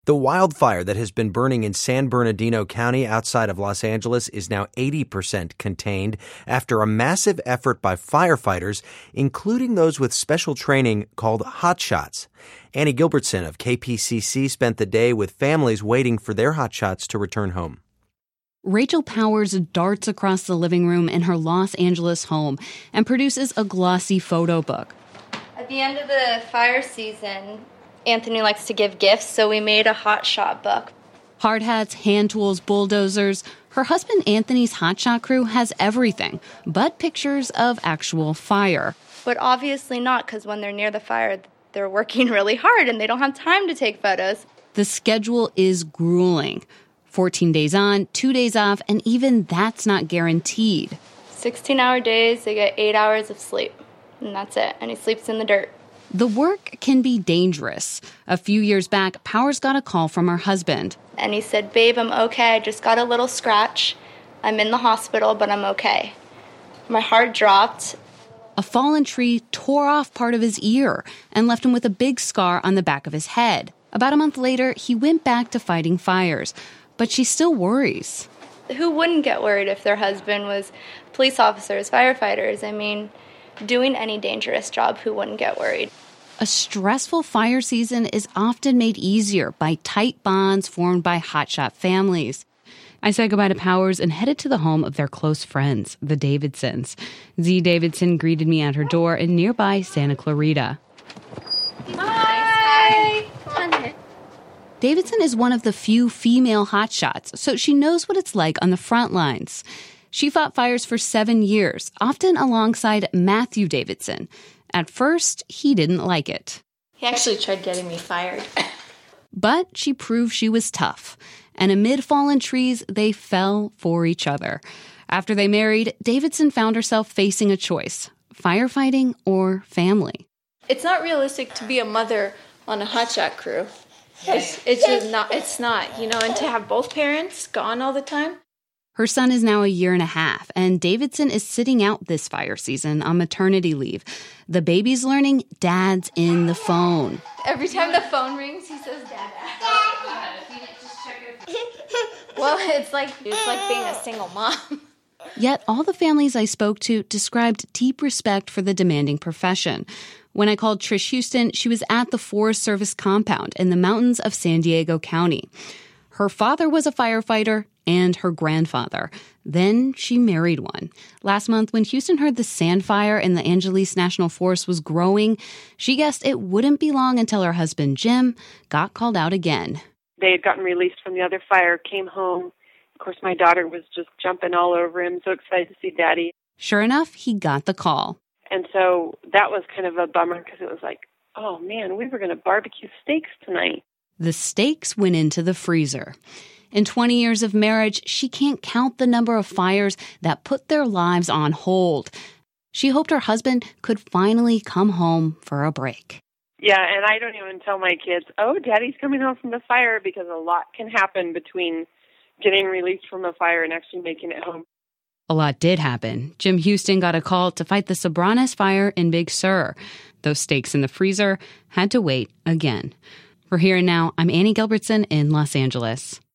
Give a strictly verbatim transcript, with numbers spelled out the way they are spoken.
The wildfire that has been burning in San Bernardino County outside of Los Angeles is now eighty percent contained after a massive effort by firefighters, including those with special training called hotshots. Annie Gilbertson of K P C C spent the day with families waiting for their hotshots to return home. Rachel Powers darts across the living room in her Los Angeles home and produces a glossy photo book. At the end of the fire season, Anthony likes to give gifts, so we made a hotshot book. Hard hats, hand tools, bulldozers. Her husband Anthony's hotshot crew has everything but pictures of actual fire. But obviously not, because when they're near the fire, they're working really hard and they don't have time to take photos. The schedule is grueling. fourteen days on, two days off, and even that's not guaranteed. sixteen-hour days, they get eight hours of sleep, and that's it. And he sleeps in the dirt. The work can be dangerous. A few years back, Powers got a call from her husband. And he said, "Babe, I'm okay. I just got a little scratch. I'm in the hospital, but I'm okay." My heart dropped. A fallen tree tore off part of his ear and left him with a big scar on the back of his head. About a month later, he went back to fighting fires, but she still worries. Who wouldn't get worried if their husband was police officers, firefighters? I mean, doing any dangerous job, who wouldn't get worried? A stressful fire season is often made easier by tight bonds formed by hotshot families. I said goodbye to Powers and headed to the home of their close friends, the Davidsons. Z Davidson greeted me at her door in nearby Santa Clarita. Hi! Come on in. Davidson is one of the few female hotshots, so she knows what it's like on the front lines. She fought fires for seven years, often alongside Matthew Davidson. At first, he didn't like it. He actually tried getting me fired. But she proved she was tough. And amid fallen trees, they fell for each other. After they married, Davidson found herself facing a choice: firefighting or family. It's not realistic to be a mother on a hotshot crew. It's, it's just not, it's not, you know, and to have both parents gone all the time. Her son is now a year and a half, and Davidson is sitting out this fire season on maternity leave. The baby's learning Dad's in the phone. Every time the phone rings, he says, "Dad." Well, it's like it's like being a single mom. Yet all the families I spoke to described deep respect for the demanding profession. When I called Trish Houston, she was at the Forest Service compound in the mountains of San Diego County. Her father was a firefighter and her grandfather. Then she married one. Last month, when Houston heard the sand fire in the Angeles National Forest was growing, she guessed it wouldn't be long until her husband, Jim, got called out again. They had gotten released from the other fire, came home. Of course, my daughter was just jumping all over him, so excited to see Daddy. Sure enough, he got the call. And so that was kind of a bummer because it was like, oh, man, we were going to barbecue steaks tonight. The steaks went into the freezer. In twenty years of marriage, she can't count the number of fires that put their lives on hold. She hoped her husband could finally come home for a break. Yeah, and I don't even tell my kids, oh, Daddy's coming home from the fire, because a lot can happen between getting released from a fire and actually making it home. A lot did happen. Jim Houston got a call to fight the Sobranes fire in Big Sur. Those steaks in the freezer had to wait again. For Here and Now, I'm Annie Gilbertson in Los Angeles.